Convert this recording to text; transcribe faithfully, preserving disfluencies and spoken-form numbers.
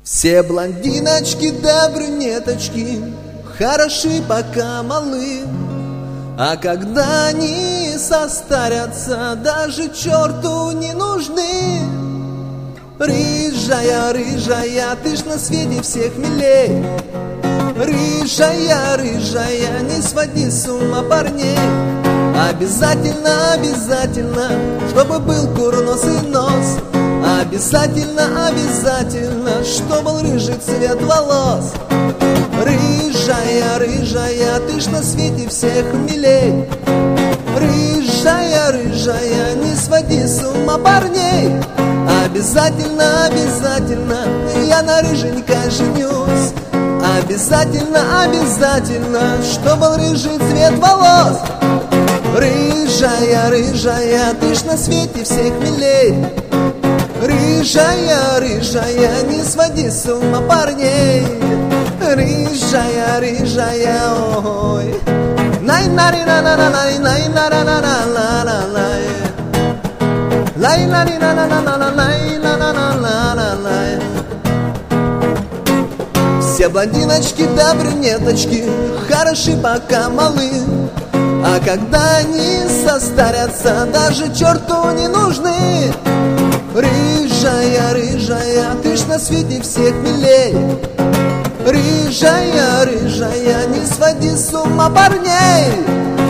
Все блондиночки да брюнеточки хороши, пока малы, а когда они состарятся, даже черту не нужны. Рыжая, рыжая, ты ж на свете всех милей. Рыжая, рыжая, не своди с ума парней. Обязательно, обязательно, чтобы был курносый нос. Обязательно, обязательно, чтобы был рыжий цвет волос. Рыжая, рыжая, ты ж на свете всех милей. Рыжая, рыжая, не своди с ума парней. Обязательно, обязательно, я на рыженькой женюсь. Обязательно, обязательно, чтобы был рыжий цвет волос. Рыжая, рыжая, ты ж на свете всех милей. Рыжая, рыжая, не своди с ума парней. Рыжая, рыжая, ой. Най на ри на на на най най на на на на на на лай. Лай на ри на на на на на най на на на на на лай. Все блондиночки да брюнеточки хороши, пока малы, а когда они состарятся, даже черту не нужны. Рыжая, рыжая, ты ж на свете всех милей. Рыжая, рыжая, не своди с ума парней.